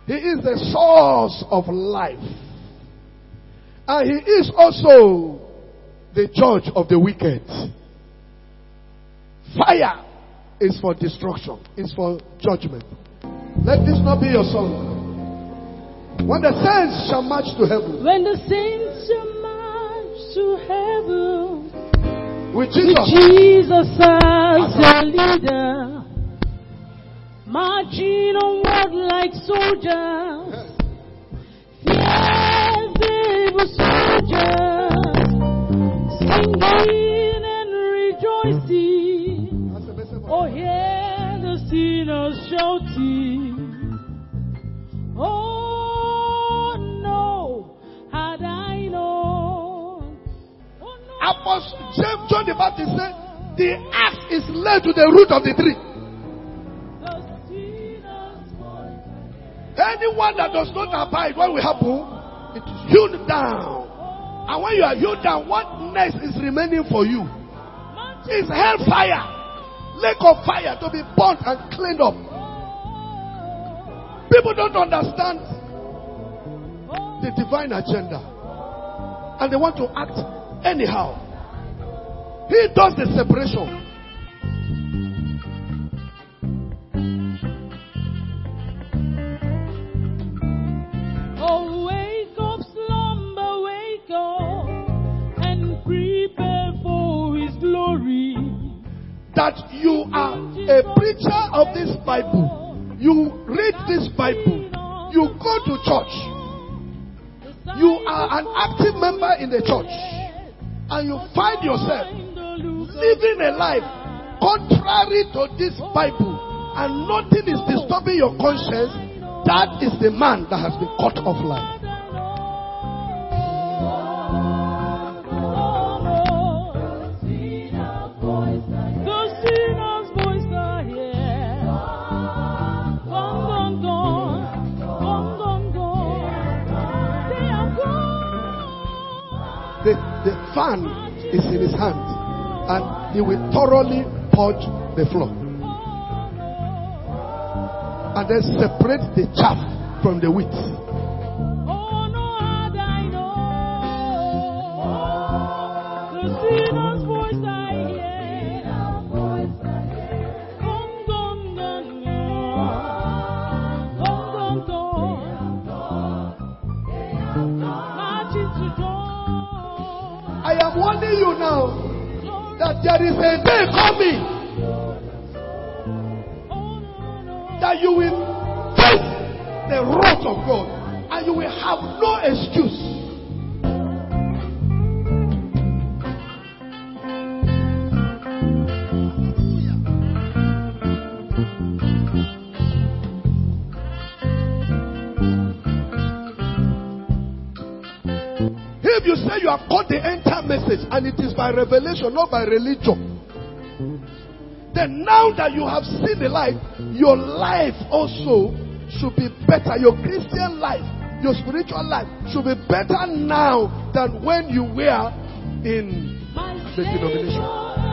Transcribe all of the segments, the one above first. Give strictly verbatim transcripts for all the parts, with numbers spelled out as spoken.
He is the source of life. And he is also the judge of the wicked. Fire is for destruction. It's for judgment. Let this not be your song. When the saints shall march to heaven. When the saints shall march to heaven. With Jesus, with Jesus as their leader. Marching onward like soldiers. Yes, brave soldiers. Singing and rejoicing. Oh, hear the sinners shouting. Oh, no, had I known. Oh, no. Apostle James, John the Baptist said, the axe is laid to the root of the tree. Anyone that does not abide, what will happen? It is hewn down. And when you are hewn down, what next is remaining for you? It's hellfire. Lake of fire to be burnt and cleaned up. People don't understand the divine agenda. And they want to act anyhow. He does the separation. Oh, wake up, slumber, wake up, and prepare for his glory. That you are a preacher of this Bible. You read this Bible. You go to church. You are an active member in the church. And you find yourself living a life contrary to this Bible. And nothing is disturbing your conscience. That is the man that has been cut off life. The, the fan is in his hand, and he will thoroughly purge the floor and then separate the chaff from the wheat. Oh, no, I know the sinner's voice I hear. Gone, gone, gone, gone, gone, gone. Marching to dawn. I am warning you now that there is a day coming that you will face the wrath of God and you will have no excuse. If you say you have caught the entire message and it is by revelation, not by religion, then now that you have seen the light, your life also should be better. Your Christian life, your spiritual life should be better now than when you were in the denomination.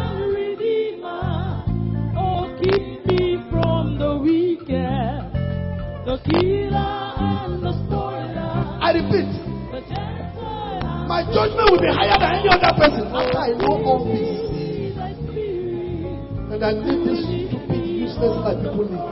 Oh, keep me from the wicked, the killer and the spoiler. I repeat, my judgment will be higher than any other person after I know all this. And I live this stupid, useless life people live.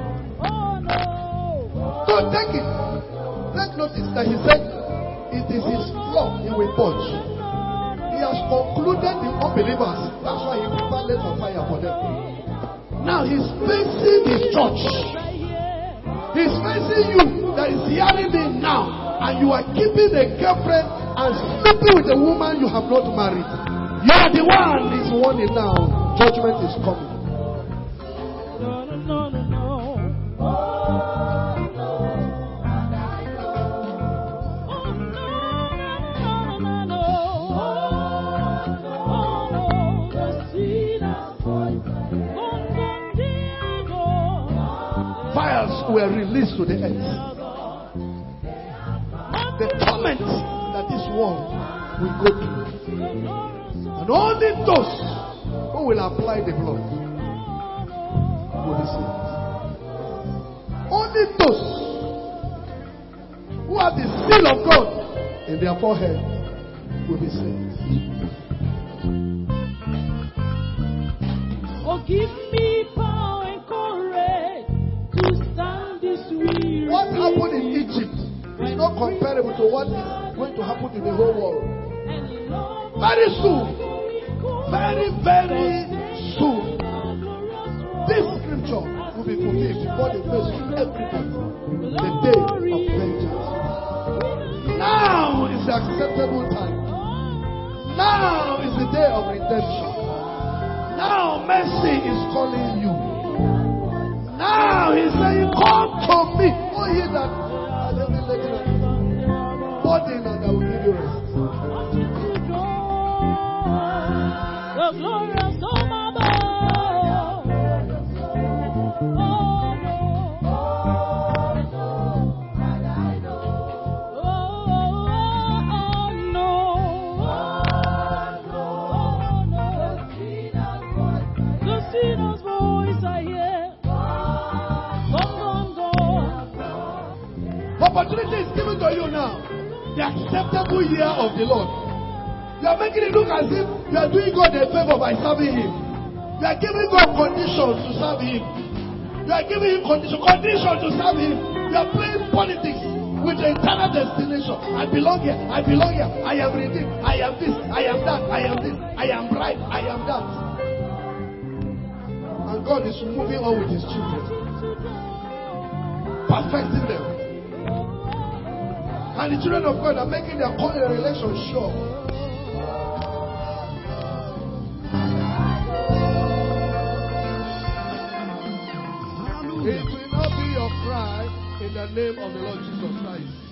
So take it. Take notice that he said, it is his law he will purge. He has concluded the unbelievers. That's why he prepared lake of fire for them. Now he's facing his church. He's facing you that is hearing me now. And you are keeping a girlfriend and sleeping with a woman you have not married. You are the one he's warning now. Judgment is coming. No, no, no, no, no. Oh, no. Oh, no, no, no, no. Oh, no. The sinner's voice. Fires were released to the earth. The torment that this world will go through. And only those who will apply the blood will be saved. Only those will of God in their forehead will be saved. Oh, give me power and courage to stand this weary. What happened in Egypt is not comparable to what is going to happen in the whole world. Very soon, very, very soon, this scripture will be fulfilled before the face of everybody. The day of vengeance. Now is the acceptable time. Now is the day of redemption. Now mercy is calling you. Now he's saying, come to me. Oh, ye that let me let you burden and I will give you rest. The glorious of my God. Oh, no. Oh, no. The sinner's voice I hear. Gone, gone, gone. Opportunity is given to you now. The acceptable year of the Lord. You are making it look as if you are doing God a favor by serving Him. You are giving God conditions to serve Him. You are giving Him conditions conditions to serve Him. You are playing politics with the eternal destination. I belong here. I belong here. I am redeemed. I am this. I am that. I am this. I am right. I am that. And God is moving on with His children, perfecting them. And the children of God are making their covenant relation sure. It will not be your cry in the name of the Lord Jesus Christ.